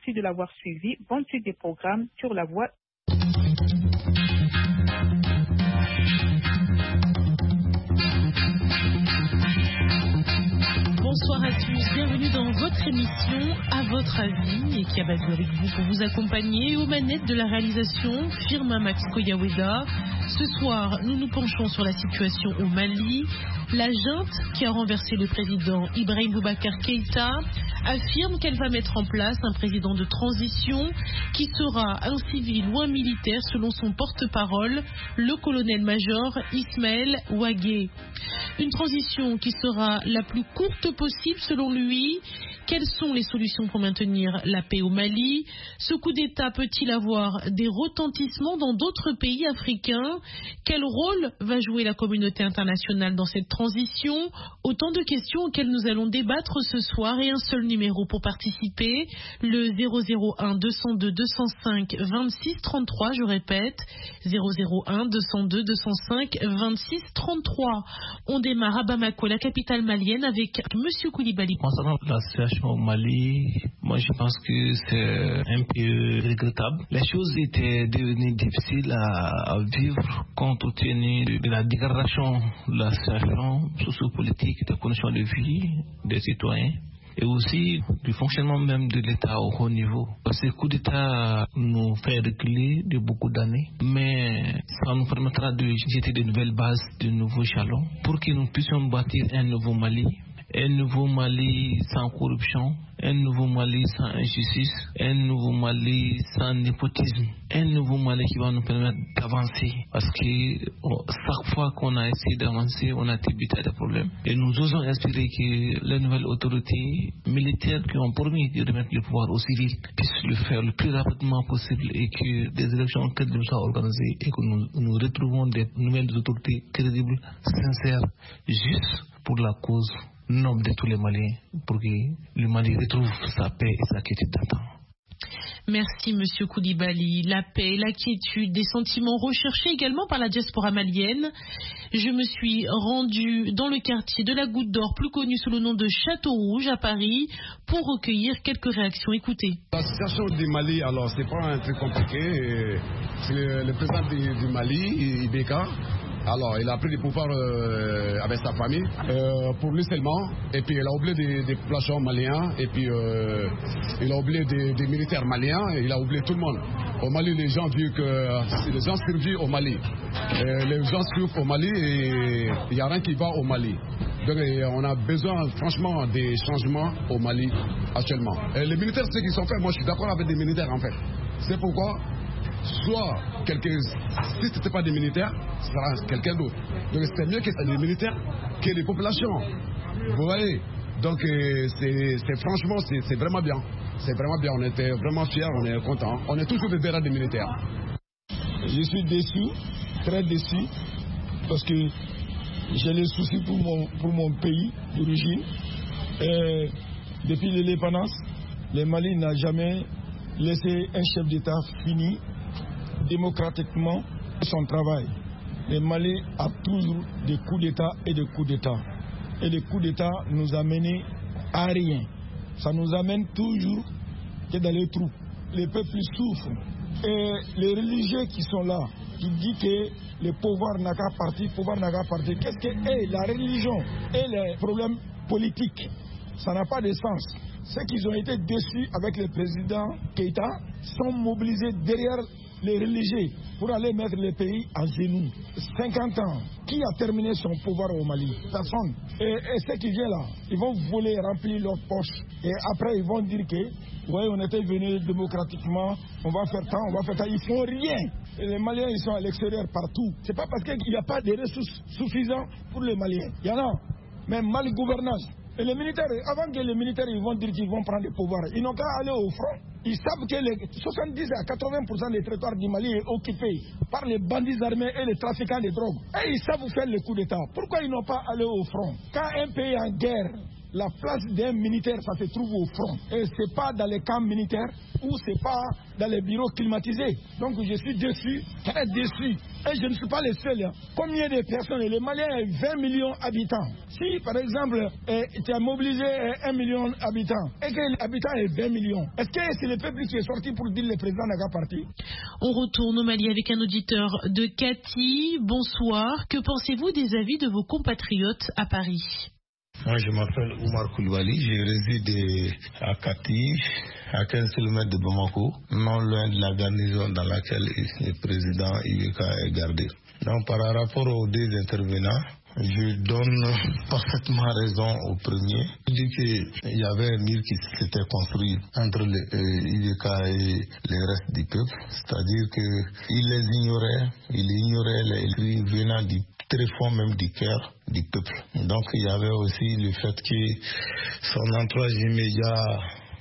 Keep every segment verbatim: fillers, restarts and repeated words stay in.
Merci de l'avoir suivi. Bonne suite des programmes sur la voie. Bonsoir à tous, bienvenue dans votre émission À votre avis et qui a battu avec vous pour vous accompagner aux manettes de la réalisation Firmin Max Koyaweda. Ce soir, nous nous penchons sur la situation au Mali. La junte qui a renversé le président Ibrahim Boubacar Keïta affirme qu'elle va mettre en place un président de transition qui sera un civil ou un militaire selon son porte-parole, le colonel-major Ismaël Ouagué. Une transition qui sera la plus courte possible selon lui. Quelles sont les solutions pour maintenir la paix au Mali? Ce coup d'État peut-il avoir des retentissements dans d'autres pays africains? Quel rôle va jouer la communauté internationale dans cette transition? Autant de questions auxquelles nous allons débattre ce soir et un seul numéro pour participer, le zéro zéro un deux cent deux deux cent cinq vingt-six trente-trois, je répète, zéro zéro un deux cent deux deux cent cinq vingt-six trente-trois. On démarre à Bamako, la capitale malienne, avec Monsieur Koulibaly. Concernant la situation au Mali, moi je pense que c'est un peu regrettable. Les choses étaient devenues difficiles à, à vivre compte tenu de, de la dégradation de la situation sociopolitique, des conditions de vie des citoyens et aussi du fonctionnement même de l'État au haut niveau. Ce coup d'État nous fait reculer de beaucoup d'années, mais ça nous permettra de jeter de nouvelles bases, de nouveaux jalons pour que nous puissions bâtir un nouveau Mali. Un nouveau Mali sans corruption, un nouveau Mali sans injustice, un nouveau Mali sans népotisme, un nouveau Mali qui va nous permettre d'avancer. Parce que oh, chaque fois qu'on a essayé d'avancer, on a débuté à des problèmes. Et nous osons espérer que les nouvelles autorités militaires qui ont promis de remettre le pouvoir aux civils puissent le faire le plus rapidement possible et que des élections crédibles soient organisées et que nous, nous retrouvons des nouvelles autorités crédibles, sincères, justes pour la cause noble de tous les Maliens, pour que le Mali retrouve sa paix et sa quiétude d'antan. Merci Monsieur Koulibaly. La paix, la quiétude, des sentiments recherchés également par la diaspora malienne. Je me suis rendue dans le quartier de la Goutte d'Or, plus connu sous le nom de Château Rouge à Paris, pour recueillir quelques réactions. Écoutez. La situation du Mali, alors c'est pas un truc compliqué. C'est le, le président du, du Mali, Ibeka. Alors, il a pris le pouvoir euh, avec sa famille, euh, pour lui seulement, et puis il a oublié des, des populations maliens, et puis euh, il a oublié des, des militaires maliens, et il a oublié tout le monde. Au Mali, les gens disent que les gens survivent au Mali. Et les gens survivent au Mali et il n'y a rien qui va au Mali. Donc on a besoin franchement des changements au Mali actuellement. Et les militaires, ce qu'ils sont faits, moi je suis d'accord avec des militaires en fait. C'est pourquoi soit quelqu'un, si ce n'était pas des militaires, ce sera quelqu'un d'autre. Donc c'était mieux que les militaires que les populations. Vous voyez. Donc c'est, c'est franchement, c'est, c'est vraiment bien. C'est vraiment bien. On était vraiment fiers, on est contents. On est toujours derrière des militaires. Je suis déçu, très déçu, parce que j'ai les soucis pour mon, pour mon pays d'origine. Et depuis l'indépendance, le Mali n'a jamais laissé un chef d'État fini démocratiquement son travail. Le Mali a toujours des coups d'État et des coups d'État. Et les coups d'État nous amènent à rien. Ça nous amène toujours que dans les trous. Les peuples souffrent. Et les religieux qui sont là, qui disent que le pouvoir n'a qu'à partir, le pouvoir n'a qu'à partir. Qu'est-ce que est la religion et les problèmes politiques? Ça n'a pas de sens. Ceux qui ont été déçus avec le président Keïta sont mobilisés derrière les religieux pour aller mettre le pays à genoux. cinquante ans, qui a terminé son pouvoir au Mali? Personne. Et, et ceux qui viennent là, ils vont voler, remplir leurs poches. Et après, ils vont dire que, oui, on était venus démocratiquement, on va faire tant, on va faire tant. Ils font rien. Et les Maliens, ils sont à l'extérieur partout. C'est pas parce qu'il n'y a pas de ressources suffisantes pour les Maliens. Il y en a. Mais mal gouvernance. Et les militaires, avant que les militaires ils vont dire qu'ils vont prendre le pouvoir, ils n'ont qu'à aller au front. Ils savent que les soixante-dix à quatre-vingts pour cent des territoires du Mali est occupé par les bandits armés et les trafiquants de drogue. Et ils savent faire le coup d'État. Pourquoi ils n'ont pas allé au front? Quand un pays est en guerre, la place d'un militaire, ça se trouve au front. Et c'est pas dans les camps militaires ou c'est pas dans les bureaux climatisés. Donc je suis déçu, très déçu. Et je ne suis pas le seul. Hein. Combien de personnes? Le Mali a vingt millions d'habitants. Si par exemple eh, tu as mobilisé eh, un million d'habitants et que l'habitant est vingt millions, est-ce que c'est le peuple qui est sorti pour dire le président n'a pas parti? On retourne au Mali avec un auditeur de Cathy. Bonsoir. Que pensez-vous des avis de vos compatriotes à Paris? Moi, je m'appelle Oumar Koulibaly, je réside à Cathy, à quinze kilomètres de Bamako, non loin de la garnison dans laquelle le président Ibeka est gardé. Donc, par rapport aux deux intervenants, je donne parfaitement raison au premier. Je dis qu'il y avait un mur qui s'était construit entre Ibeka et le reste du peuple, c'est-à-dire qu'il les ignorait, il ignorait les cris venant du tréfonds même du cœur du peuple. Donc il y avait aussi le fait que son entourage immédiat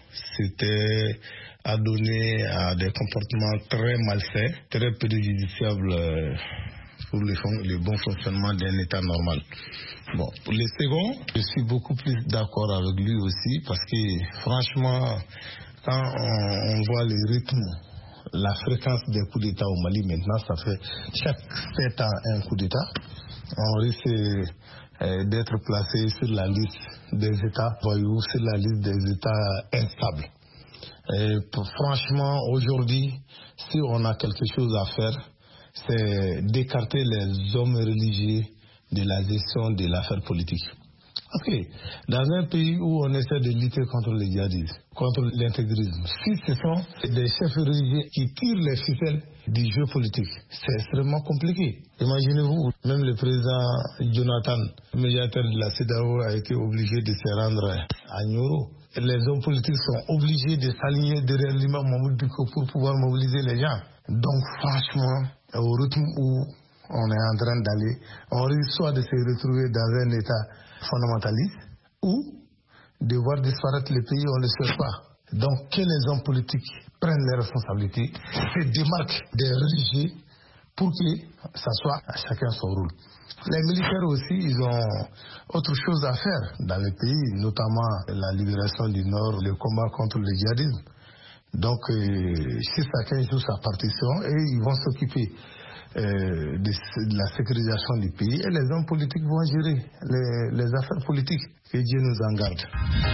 s'était adonné à des comportements très malsains, très préjudiciables pour le, le bon fonctionnement d'un État normal. Bon, pour les seconds, je suis beaucoup plus d'accord avec lui aussi parce que franchement, quand on, on voit le rythme, la fréquence des coups d'État au Mali maintenant, ça fait chaque sept ans un coup d'État. On risque euh, d'être placé sur la liste des États voyous, sur la liste des États instables. Et pour, franchement, aujourd'hui, si on a quelque chose à faire, c'est d'écarter les hommes religieux de la gestion de l'affaire politique. Parce que dans un pays où on essaie de lutter contre le djihadisme, contre l'intégrisme, si ce sont des chefs religieux qui tirent les ficelles du jeu politique, c'est extrêmement compliqué. Imaginez-vous, même le président Jonathan, médiateur de la CEDEAO, a été obligé de se rendre à Nioro. Les hommes politiques sont obligés de s'aligner derrière l'imam Mahmoud Dicko pour pouvoir mobiliser les gens. Donc franchement, au rythme où on est en train d'aller, on risque soit de se retrouver dans un état fondamentaliste ou de voir disparaître le pays, on ne le souhaite pas. Donc que les hommes politiques prennent les responsabilités, se démarquent des religieux pour que ça soit à chacun son rôle. Les militaires aussi, ils ont autre chose à faire dans le pays, notamment la libération du Nord, le combat contre le djihadisme. Donc euh, si chacun joue sa partition, et ils vont s'occuper Euh, de, de la sécurisation du pays et les hommes politiques vont gérer les, les affaires politiques. Que Dieu nous en garde.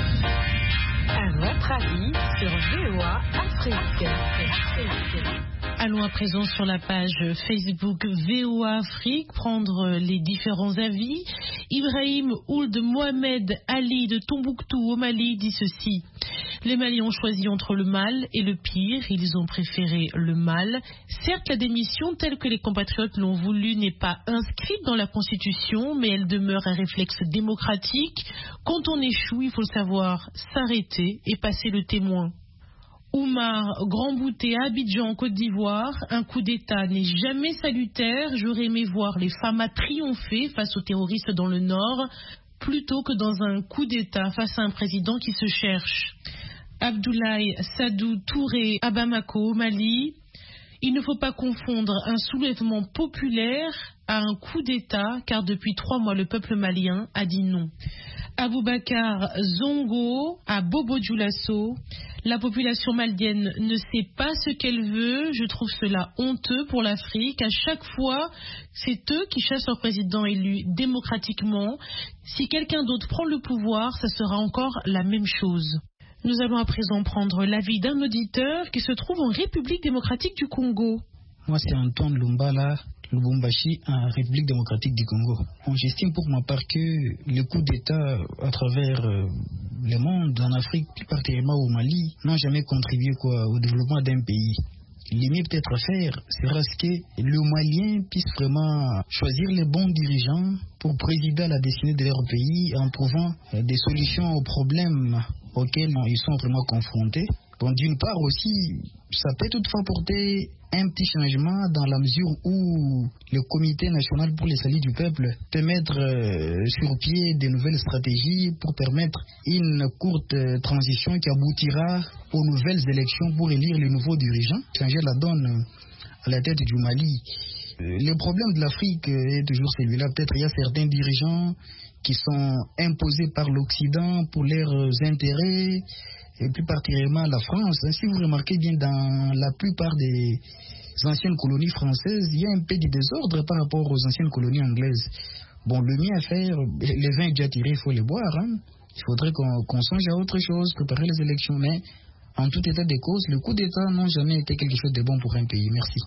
Un autre avis sur V O A Afrique. Allons à présent sur la page Facebook V O A Afrique, prendre les différents avis. Ibrahim Ould Mohamed Ali de Tombouctou au Mali dit ceci. Les Maliens ont choisi entre le mal et le pire. Ils ont préféré le mal. Certes, la démission telle que les compatriotes l'ont voulu n'est pas inscrite dans la Constitution, mais elle demeure un réflexe démocratique. Quand on échoue, il faut savoir s'arrêter et passer le témoin. Oumar Grand-Bouté à Abidjan, Côte d'Ivoire. Un coup d'État n'est jamais salutaire. J'aurais aimé voir les F A M A triompher face aux terroristes dans le Nord, plutôt que dans un coup d'État face à un président qui se cherche. Abdoulaye Sadou Touré à Bamako, au Mali. Il ne faut pas confondre un soulèvement populaire à un coup d'État, car depuis trois mois, le peuple malien a dit non. Aboubakar Zongo à Bobo Dioulasso. La population malienne ne sait pas ce qu'elle veut. Je trouve cela honteux pour l'Afrique. À chaque fois, c'est eux qui chassent leur président élu démocratiquement. Si quelqu'un d'autre prend le pouvoir, ça sera encore la même chose. Nous allons à présent prendre l'avis d'un auditeur qui se trouve en République démocratique du Congo. Moi, c'est Antoine Lumbala, Lubumbashi, en République démocratique du Congo. Bon, j'estime pour ma part que les coups d'État à travers euh, le monde, en Afrique, plus particulièrement au Mali, n'ont jamais contribué quoi, au développement d'un pays. Le mieux peut-être à faire sera ce que le Malien puisse vraiment choisir les bons dirigeants pour présider à la destinée de leur pays en trouvant euh, des solutions aux problèmes auxquels ils sont vraiment confrontés. Bon, d'une part aussi, ça peut toutefois porter un petit changement dans la mesure où le Comité national pour les salut du peuple peut mettre euh, sur pied de nouvelles stratégies pour permettre une courte euh, transition qui aboutira aux nouvelles élections pour élire les nouveaux dirigeants, changer la donne à la tête du Mali. Le problème de l'Afrique est toujours celui-là. Peut-être il y a certains dirigeants qui sont imposés par l'Occident pour leurs intérêts, et plus particulièrement la France. Si vous remarquez bien, dans la plupart des anciennes colonies françaises, il y a un peu de désordre par rapport aux anciennes colonies anglaises. Bon, le mien à faire, les vins déjà tirés, il faut les boire. Hein. Il faudrait qu'on qu'on songe à autre chose, préparer les élections. Mais en tout état de cause, le coup d'État n'a jamais été quelque chose de bon pour un pays. Merci.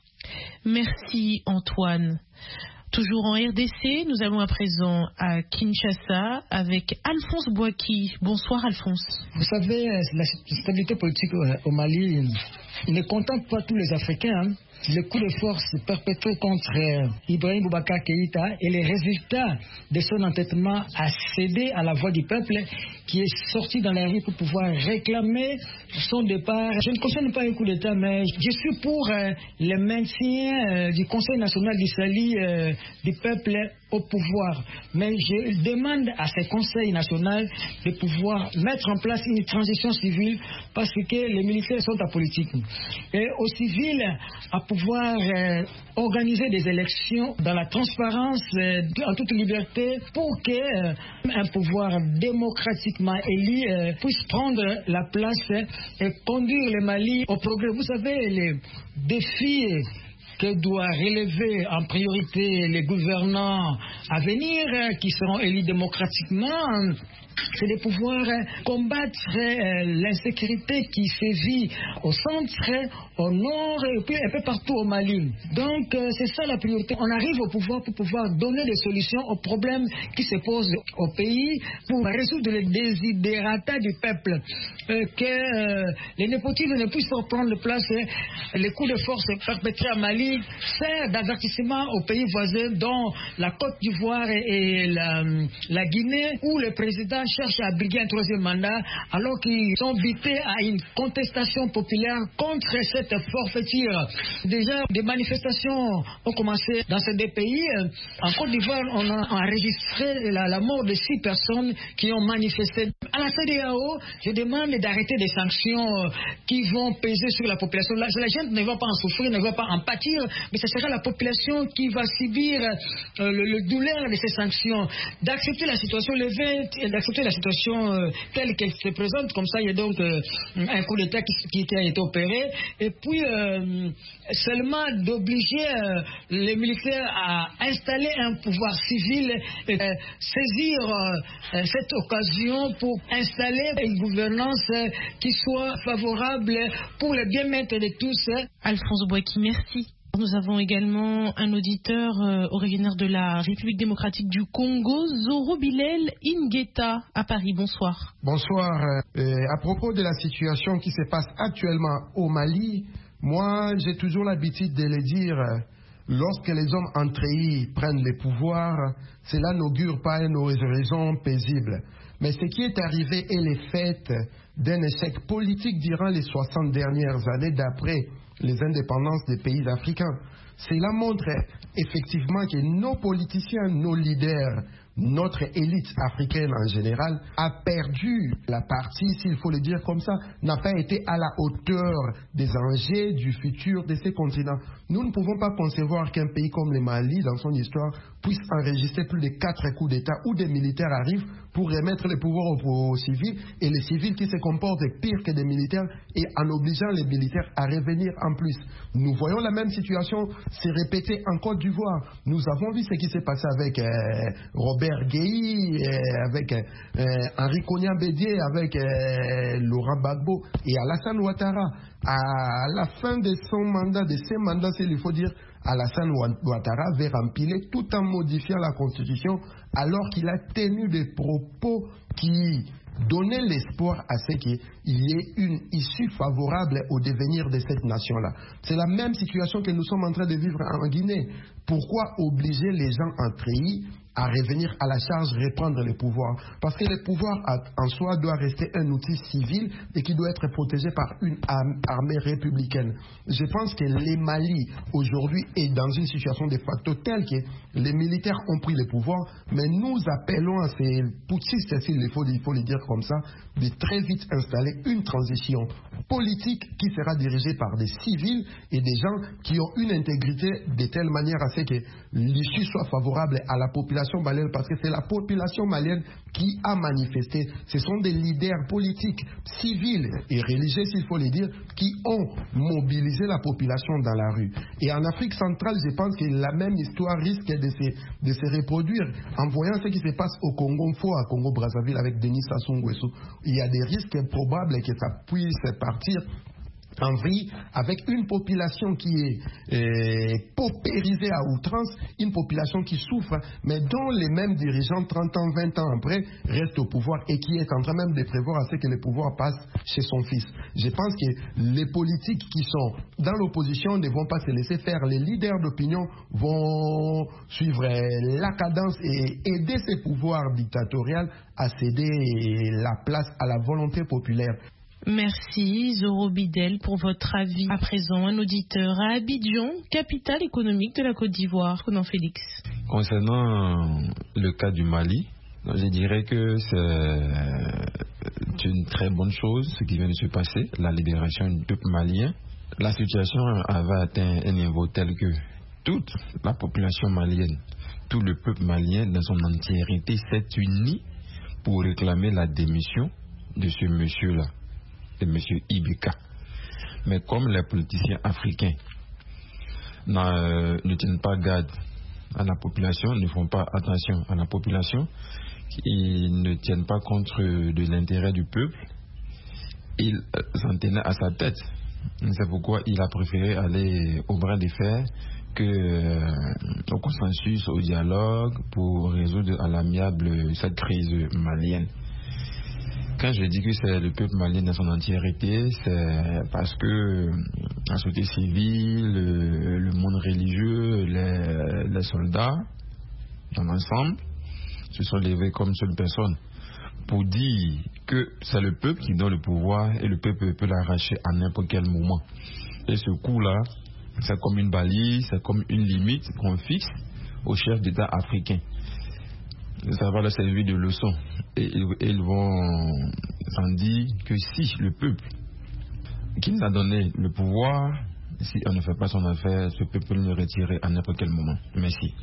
Merci Antoine. Toujours en R D C, nous allons à présent à Kinshasa avec Alphonse Bouaki. Bonsoir Alphonse. Vous savez, la stabilité politique au Mali ne contente pas tous les Africains. Hein. Le coup de force perpétré contre euh, Ibrahim Boubacar Keïta et les résultats de son entêtement à céder à la voix du peuple qui est sorti dans la rue pour pouvoir réclamer son départ. Je ne cautionne pas un coup d'État, mais je suis pour euh, le maintien euh, du Conseil national du salut euh, du peuple au pouvoir. Mais je demande à ce Conseil national de pouvoir mettre en place une transition civile parce que les militaires sont apolitiques. Et aux civils, à pouvoir euh, organiser des élections dans la transparence, euh, en toute liberté, pour que euh, un pouvoir démocratiquement élu euh, puisse prendre la place et conduire le Mali au progrès. Vous savez, les défis que doit relever en priorité les gouvernants à venir, qui seront élus démocratiquement, c'est de pouvoir combattre l'insécurité qui sévit au centre, au nord et puis un peu partout au Mali. Donc c'est ça la priorité. On arrive au pouvoir pour pouvoir donner des solutions aux problèmes qui se posent au pays, pour résoudre les désidérata du peuple. Euh, que euh, les népotismes ne puissent pas prendre place. Les coups de force perpétrés à Mali servent d'avertissement aux pays voisins, dont la Côte d'Ivoire et, et la, la Guinée, où le président cherche à briguer un troisième mandat, alors qu'ils sont butés à une contestation populaire contre cette forfaiture. Déjà, des manifestations ont commencé dans ces deux pays. En Côte d'Ivoire, on a enregistré la, la mort de six personnes qui ont manifesté. À la C D A O, je demande d'arrêter des sanctions qui vont peser sur la population. La, la gente ne va pas en souffrir, ne va pas en pâtir, mais ce sera la population qui va subir euh, le, le douleur de ces sanctions. D'accepter la situation levée, d'accepter la situation euh, telle qu'elle se présente, comme ça il y a donc euh, un coup d'État qui, qui, qui a été opéré, et puis euh, seulement d'obliger euh, les militaires à installer un pouvoir civil et euh, saisir euh, cette occasion pour installer une gouvernance euh, qui soit favorable pour le bien-être de tous. Alphonse Bouaki, merci. Nous avons également un auditeur euh, originaire de la République démocratique du Congo, Zoro Bilel Ingeta, à Paris. Bonsoir. Bonsoir. Euh, à propos de la situation qui se passe actuellement au Mali, moi j'ai toujours l'habitude de le dire, euh, lorsque les hommes en treillis prennent le pouvoir, cela n'augure pas une raison paisible. Mais ce qui est arrivé est le fait d'un échec politique durant les soixante dernières années d'après les indépendances des pays africains. Cela montre effectivement que nos politiciens, nos leaders, notre élite africaine en général a perdu la partie, s'il faut le dire comme ça, n'a pas été à la hauteur des enjeux du futur de ces continents. Nous ne pouvons pas concevoir qu'un pays comme le Mali, dans son histoire, puisse enregistrer plus de quatre coups d'État où des militaires arrivent pour remettre le pouvoir aux, aux civils, et les civils qui se comportent pire que des militaires, et en obligeant les militaires à revenir en plus. Nous voyons la même situation se répéter en Côte d'Ivoire. Nous avons vu ce qui s'est passé avec euh, Robert Gueye, euh, avec euh, Henri Konya Bédié, avec euh, Laurent Gbagbo et Alassane Ouattara. À la fin de son mandat, de ses mandats, il faut dire, Alassane Ouattara avait rempilé tout en modifiant la Constitution, alors qu'il a tenu des propos qui donnaient l'espoir à ce qu'il y ait une issue favorable au devenir de cette nation-là. C'est la même situation que nous sommes en train de vivre en Guinée. Pourquoi obliger les gens en treillis à revenir à la charge, reprendre les pouvoirs. Parce que le pouvoir en soi doit rester un outil civil et qui doit être protégé par une armée républicaine. Je pense que le Mali aujourd'hui est dans une situation de facto telle que les militaires ont pris le pouvoir, mais nous appelons à ces putschistes, il faut, il faut le dire comme ça, de très vite installer une transition politique qui sera dirigée par des civils et des gens qui ont une intégrité de telle manière à ce que l'issue soit favorable à la population malienne, parce que c'est la population malienne qui a manifesté. Ce sont des leaders politiques, civils et religieux, s'il faut le dire, qui ont mobilisé la population dans la rue. Et en Afrique centrale, je pense que la même histoire risque de se, de se reproduire. En voyant ce qui se passe au Congo, faut à Congo-Brazzaville avec Denis Sassou Nguesso, il y a des risques probables que ça puisse partir en vrille, avec une population qui est euh, paupérisée à outrance, une population qui souffre, mais dont les mêmes dirigeants, trente ans, vingt ans après, restent au pouvoir et qui est en train même de prévoir à ce que le pouvoir passe chez son fils. Je pense que les politiques qui sont dans l'opposition ne vont pas se laisser faire. Les leaders d'opinion vont suivre la cadence et aider ces pouvoirs dictatoriaux à céder la place à la volonté populaire. Merci Zoro Bidel pour votre avis. À présent, un auditeur à Abidjan, capitale économique de la Côte d'Ivoire. Conan Félix. Concernant le cas du Mali, je dirais que c'est une très bonne chose ce qui vient de se passer, la libération du peuple malien. La situation avait atteint un niveau tel que toute la population malienne, tout le peuple malien dans son entièreté s'est uni pour réclamer la démission de ce monsieur-là, de M. Ibeka. Mais comme les politiciens africains euh, ne tiennent pas garde à la population, ne font pas attention à la population, ils ne tiennent pas compte de l'intérêt du peuple, ils s'en tenaient à sa tête. C'est pourquoi il a préféré aller au bras de fer que euh, au consensus, au dialogue pour résoudre à l'amiable cette crise malienne. Quand je dis que c'est le peuple malien dans son entièreté, c'est parce que la société civile, le, le monde religieux, les, les soldats, dans l'ensemble, se sont levés comme seule personne pour dire que c'est le peuple qui donne le pouvoir et le peuple peut l'arracher à n'importe quel moment. Et ce coup-là, c'est comme une balise, c'est comme une limite qu'on fixe aux chefs d'État africains. Ça va leur servir de leçon. Et, et ils vont s'en dire que si le peuple qui nous a donné le pouvoir, si on ne fait pas son affaire, ce peuple peut le retirer à n'importe quel moment. Merci.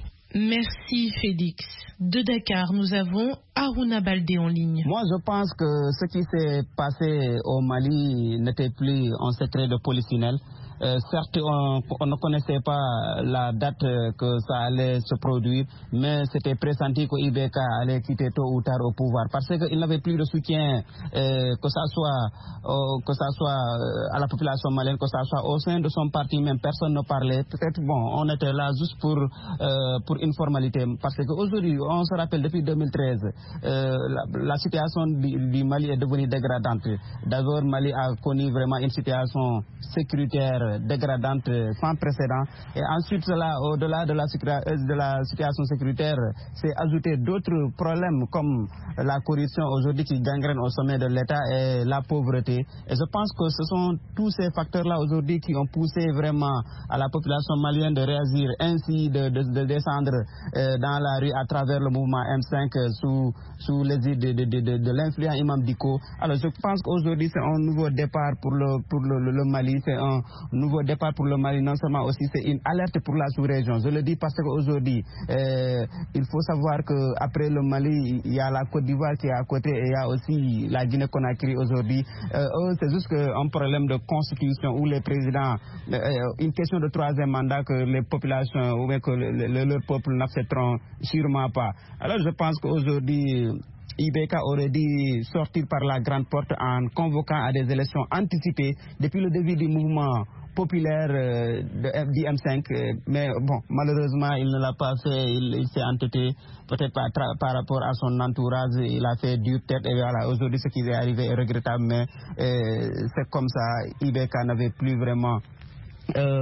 Merci Félix. De Dakar, nous avons Aruna Baldé en ligne. Moi, je pense que ce qui s'est passé au Mali n'était plus un secret de polichinelle. Euh, certes, on, on ne connaissait pas la date que ça allait se produire, mais c'était pressenti que Ibeka allait quitter tôt ou tard au pouvoir, parce qu'il n'avait plus de soutien, euh, que ça soit, euh, que ça soit à la population malienne, que ça soit au sein de son parti même. Personne ne parlait. Peut-être, bon, on était là juste pour, euh, pour une formalité, parce qu'aujourd'hui, on se rappelle depuis deux mille treize, euh, la, la situation du, du Mali est devenue dégradante. D'abord, Mali a connu vraiment une situation sécuritaire dégradante sans précédent, et ensuite cela, au-delà de la, de la situation sécuritaire, c'est ajouter d'autres problèmes comme la corruption aujourd'hui qui gangrène au sommet de l'État et la pauvreté. Et je pense que ce sont tous ces facteurs-là aujourd'hui qui ont poussé vraiment à la population malienne de réagir ainsi, de, de, de descendre euh, dans la rue à travers le mouvement M cinq euh, sous, sous l'égide de, de, de, de, de l'influent Imam Dicko. Alors je pense qu'aujourd'hui c'est un nouveau départ pour le, pour le, le, le Mali, c'est un nouveau départ pour le Mali, non seulement aussi c'est une alerte pour la sous-région. Je le dis parce qu'aujourd'hui, euh, il faut savoir qu'après le Mali, il y a la Côte d'Ivoire qui est à côté et il y a aussi la Guinée-Conakry aujourd'hui. Euh, c'est juste un problème de constitution où les présidents, euh, une question de troisième mandat que les populations ou bien que le, le, leur peuple n'accepteront sûrement pas. Alors je pense qu'aujourd'hui, Ibeka aurait dû sortir par la grande porte en convoquant à des élections anticipées depuis le début du mouvement populaire euh, de, du M cinq, euh, mais bon, malheureusement il ne l'a pas fait, il, il s'est entêté peut-être par, par rapport à son entourage, il a fait dure tête et voilà, aujourd'hui ce qui est arrivé est regrettable, mais euh, c'est comme ça, Ibeka n'avait plus vraiment euh,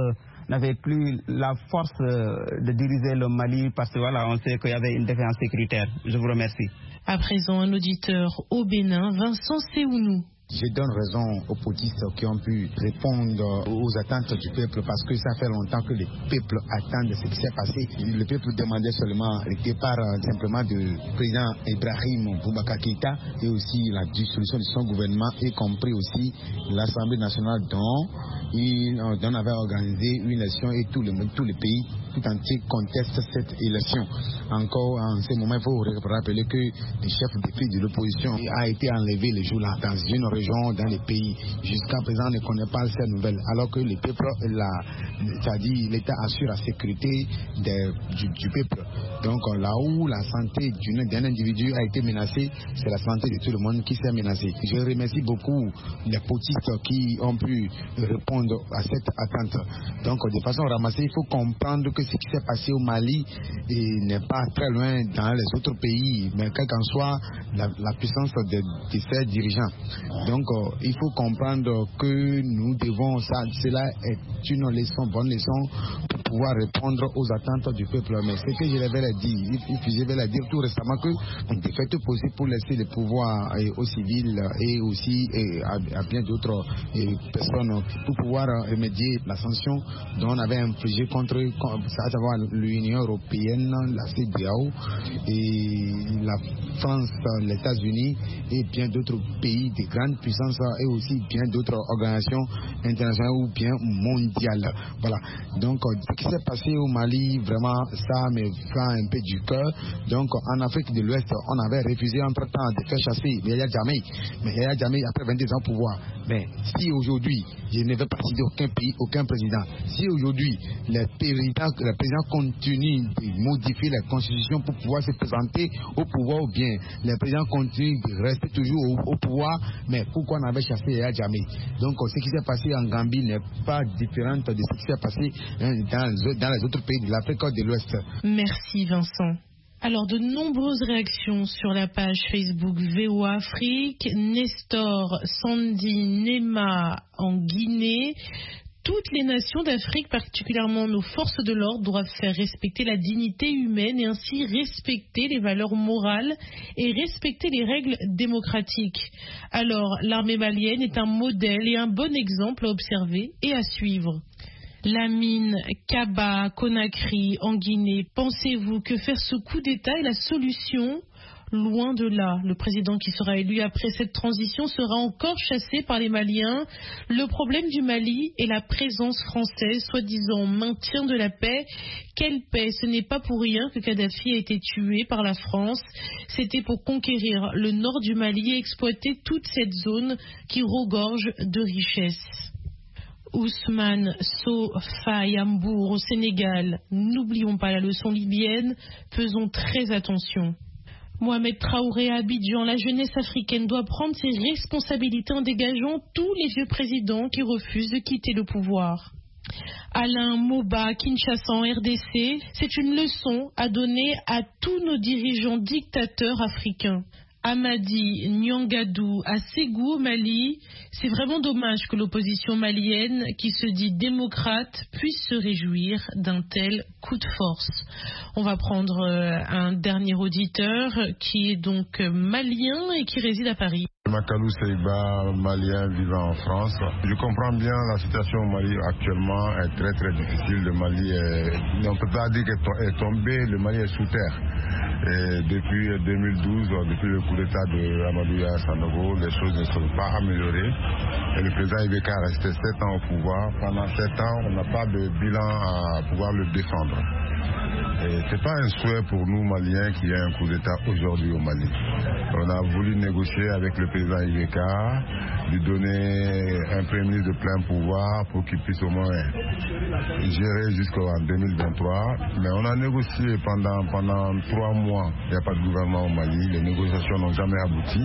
n'avait plus la force de diriger le Mali parce que voilà, on sait qu'il y avait une défiance sécuritaire. Je vous remercie. À présent, un auditeur au Bénin, Vincent Séounou. Je donne raison aux politistes qui ont pu répondre aux attentes du peuple parce que ça fait longtemps que le peuple attend de ce qui s'est passé. Le peuple demandait seulement le départ simplement du président Ibrahim Boubacar Keïta et aussi la dissolution de son gouvernement, y compris aussi l'Assemblée nationale dont on avait organisé une élection et tout le, tout le pays tout entier conteste cette élection. Encore en ce moment, il faut rappeler que le chef de file de l'opposition a été enlevé le jour-là dans une région, dans le pays. Jusqu'à présent, on ne connaît pas ces nouvelles. Alors que le peuple, c'est-à-dire l'État assure la sécurité de, du, du peuple. Donc là où la santé d'un individu a été menacée, c'est la santé de tout le monde qui s'est menacée. Je remercie beaucoup les politistes qui ont pu répondre à cette attente. Donc de façon ramassée, il faut comprendre que ce qui s'est passé au Mali n'est pas très loin dans les autres pays, mais quelle qu'en soit la, la puissance de, de ces dirigeants. Donc euh, il faut comprendre que nous devons, ça, cela est une leçon, bonne leçon pour pouvoir répondre aux attentes du peuple. Mais ce que je vais dire, je vais dire tout récemment que on fait tout possible pour laisser le pouvoir eh, aux civils et aussi eh, à, à bien d'autres eh, personnes pour pouvoir remédier la sanction dont on avait infligé contre, à savoir l'Union européenne, la C E D E A O et la France, les États-Unis et bien d'autres pays de grandes puissances et aussi bien d'autres organisations internationales ou bien mondiales. Voilà. Donc, ce qui s'est passé au Mali, vraiment, ça me fait un peu du cœur. Donc, en Afrique de l'Ouest, on avait refusé entre-temps de faire chasser Yahya Jammeh. Mais Yahya Jammeh, après vingt-deux ans au pouvoir, mais si aujourd'hui, je ne vais pas citer aucun pays, aucun président, si aujourd'hui, les présidents, les présidents continuent de modifier la constitution pour pouvoir se présenter au pouvoir, ou bien les présidents continuent de rester toujours au, au pouvoir, mais pourquoi on avait chassé Yahya Jammeh? Donc, ce qui s'est passé en Gambie n'est pas différent de ce qui s'est passé hein, dans, dans les autres pays de l'Afrique de l'Ouest. Merci Vincent. Alors, de nombreuses réactions sur la page Facebook V O A Afrique. Nestor, Sandy, Nema en Guinée. Toutes les nations d'Afrique, particulièrement nos forces de l'ordre, doivent faire respecter la dignité humaine et ainsi respecter les valeurs morales et respecter les règles démocratiques. Alors, l'armée malienne est un modèle et un bon exemple à observer et à suivre. Lamine, Kaba, Conakry, en Guinée, pensez-vous que faire ce coup d'État est la solution ? Loin de là, le président qui sera élu après cette transition sera encore chassé par les Maliens. Le problème du Mali est la présence française, soi-disant maintien de la paix. Quelle paix? Ce n'est pas pour rien que Kadhafi a été tué par la France. C'était pour conquérir le nord du Mali et exploiter toute cette zone qui regorge de richesses. Ousmane Sofa Yambour au Sénégal. N'oublions pas la leçon libyenne, faisons très attention. Mohamed Traoré à Abidjan, la jeunesse africaine doit prendre ses responsabilités en dégageant tous les vieux présidents qui refusent de quitter le pouvoir. Alain Moba, Kinshasa en R D C, c'est une leçon à donner à tous nos dirigeants dictateurs africains. Amadi Nyangadou à Ségou au Mali, c'est vraiment dommage que l'opposition malienne, qui se dit démocrate, puisse se réjouir d'un tel coup de force. On va prendre un dernier auditeur qui est donc malien et qui réside à Paris. Makalou Seiba, malien vivant en France. Je comprends bien la situation au Mali actuellement est très très difficile. Le Mali est, on ne peut pas dire qu'elle est tombée, le Mali est sous terre. Et depuis deux mille douze, depuis le coup d'état de Amadou Yahya Sanogo, les choses ne sont pas améliorées. Et le président Ibeka est resté sept ans au pouvoir. Pendant sept ans, on n'a pas de bilan à pouvoir le défendre. Ce n'est pas un souhait pour nous Maliens qu'il y ait un coup d'état aujourd'hui au Mali. On a voulu négocier avec le président Ibeka, lui donner un premier ministre de plein pouvoir pour qu'il puisse au moins gérer jusqu'en deux mille vingt-trois. Mais on a négocié pendant, pendant trois mois. Il n'y a pas de gouvernement au Mali. Les négociations n'ont jamais abouti.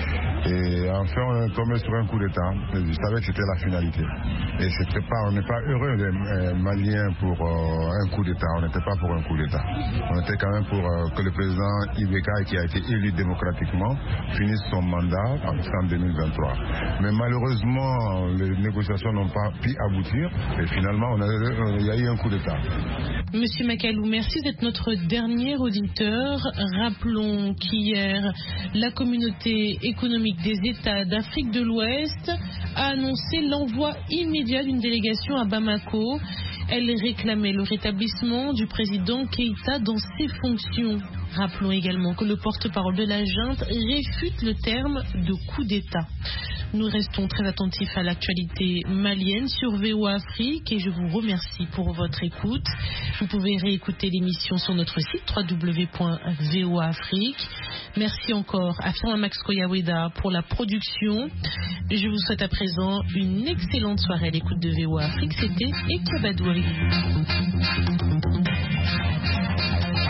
Et enfin, on est tombé sur un coup d'état. Je savais que c'était la finalité. Et c'était pas, on n'est pas heureux les Maliens pour euh, un coup d'état. On n'était pas pour un coup d'état. d'État. On était quand même pour euh, que le président I B K, qui a été élu démocratiquement, finisse son mandat en deux mille vingt-trois. Mais malheureusement, les négociations n'ont pas pu aboutir et finalement, on a, euh, il y a eu un coup d'État. Monsieur Makalou, merci d'être notre dernier auditeur. Rappelons qu'hier, la communauté économique des États d'Afrique de l'Ouest a annoncé l'envoi immédiat d'une délégation à Bamako. Elle réclamait le rétablissement du président Keïta dans ses fonctions. Rappelons également que le porte-parole de la junte réfute le terme de coup d'État. Nous restons très attentifs à l'actualité malienne sur V O A Afrique et je vous remercie pour votre écoute. Vous pouvez réécouter l'émission sur notre site w w w point v o a afrique. Merci encore à Firmin Max Koyaweda pour la production. Je vous souhaite à présent une excellente soirée à l'écoute de V O A Afrique. C'était Ekiabadou avec vous.